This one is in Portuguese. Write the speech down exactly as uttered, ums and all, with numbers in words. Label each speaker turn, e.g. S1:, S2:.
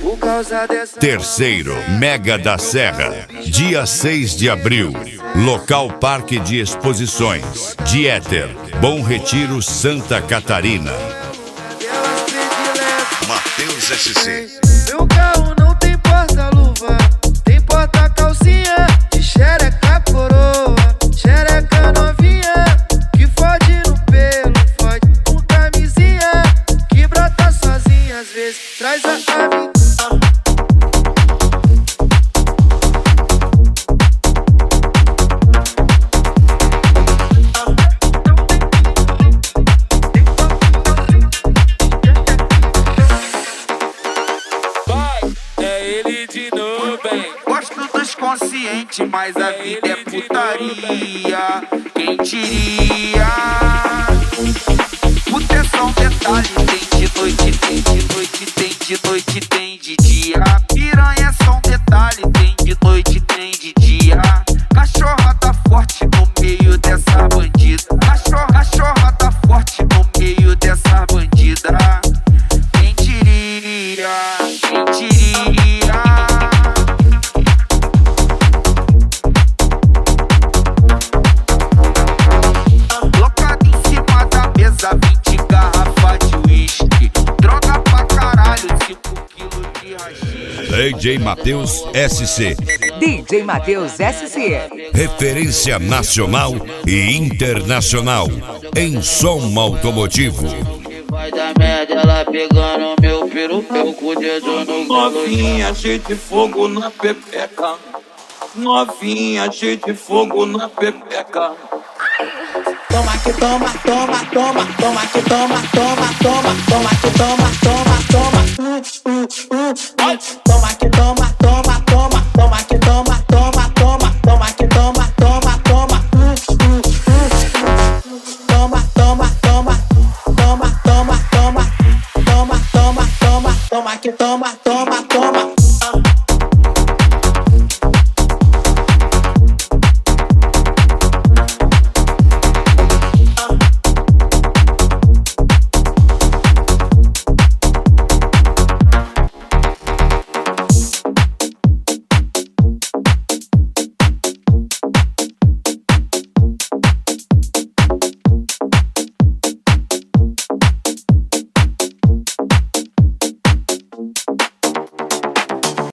S1: por causa dessa.
S2: Terceiro, Mega da Serra, dia seis de abril. Local Parque de Exposições, Dieter, Bom Retiro, Santa Catarina. Matheus S C.
S1: Meu carro não tem porta-luva, tem porta-calcinha, de xereca coroa, xereca novinha, que fode no pelo, fode com camisinha, que brota sozinha, às vezes traz a amiga.
S3: Consciente, mas a vida é putaria. Quem diria? Proteção, detalhe, tem de noite, tem de noite, tem de noite, tem de dia. Piranha é só um detalhe, tem de noite, tem de dia. Cachorra tá forte no meio dessa bandida. Cachorra, cachorra tá forte no meio dessa bandida. Quem diria? Quem diria? vinte garrafas de uísque, droga pra caralho, cinco quilos de haxixe.
S2: D J Matheus S C.
S4: D J Matheus S C.
S2: Referência nacional e internacional em som automotivo.
S5: Vai dar merda, ela pegando meu peru, eu com o dedo no
S6: novinha, cheio de fogo na pepeca. Novinha, cheio de fogo na pepeca.
S7: Toma que toma, toma, toma, toma que toma, toma, toma, toma que toma, toma, toma, uh, uh, uh. Toma que toma, toma, toma, toma que toma, toma, toma, toma que toma, toma, toma, uh, uh, uh. Toma, toma, toma, toma, toma, toma, toma, toma, toma, toma que toma, toma, toma.